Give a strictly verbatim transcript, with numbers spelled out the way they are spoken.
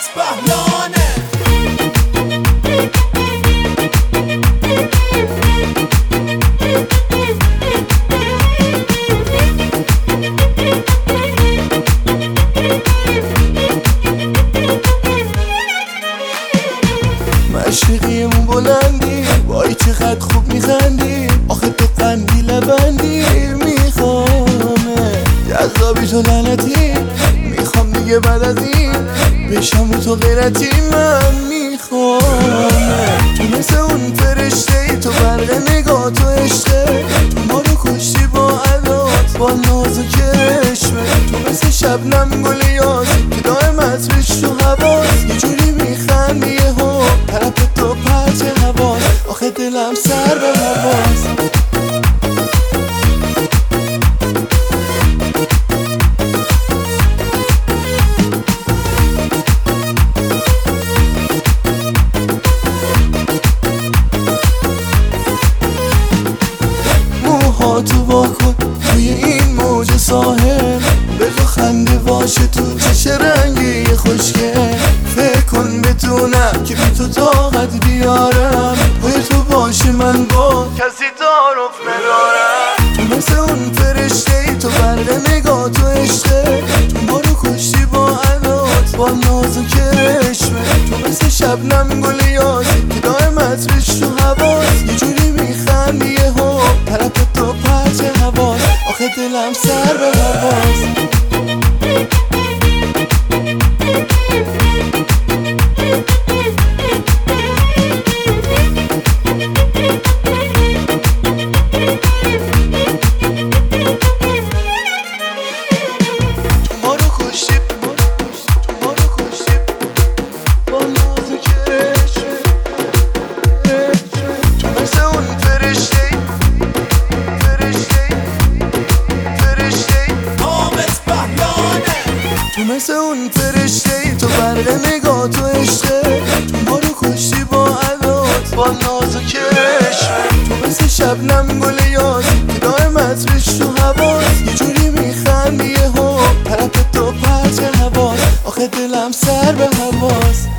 حامت بهلانه. مشرقیمون بلندی، وای چقدر خوب میخندی، آخه تو قندی لبندی، میخوامه جذابی تو لعنتی، میخوام دیگه بعد از این بشم و تو غیرتی، من میخوامه تو مثل اون فرشته ای، تو برق نگاه تو عشقه، تو ما رو کشتی با عدات با ناز و کرشمه، تو مثل شبنم گل یاسی که دائم عطرش تو حواس، یه جوری میخندی یهو طرف تو پرت حواس، آخه دلم سر به حواس. موهاتو واکن توی این موج ساحل، بگو خنده باشه تو چشم رنگی خوشگل، فکر کن بتونم که بی تو طاقت بیارم، پای تو باشه من با کسی تعارف ندارم، تو مثل اون فرشته ای، تو برق نگاه تو عشقه، تو ما رو کشتی با عدات با ناز و کرشمه، تو مثل شبنم گل یاسی که دائم عطرش تو حواس، یه جوری میخندی یهو طرف تو پرت حواس، آخه دلم سر به حواس. تو مثل اون فرشته ای، تو برق نگاه تو عشقه، تو ما رو کشتی با عدات با ناز و کرشمه، تو مثل شبنم گل یاسی که دائم عطرش تو حواس، یه جوری میخندی یهو طرف تو پرت حواس، آخه دلم سر به حواس.